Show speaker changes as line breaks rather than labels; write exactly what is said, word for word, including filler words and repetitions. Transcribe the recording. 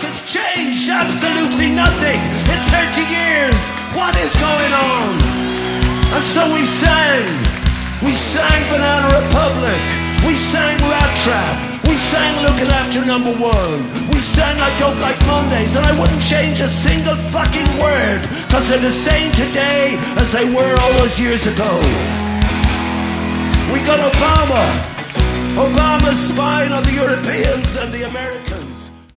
has changed absolutely nothing in thirty years. What is going on? And so we sang. We sang Banana Republic. We sang Rat Trap. We sang Looking After Number One. We sang I Don't Like Mondays. And I wouldn't change a single fucking word, because they're the same today as they were all those years ago. We got Obama. Obama's spying on the Europeans and the Americans.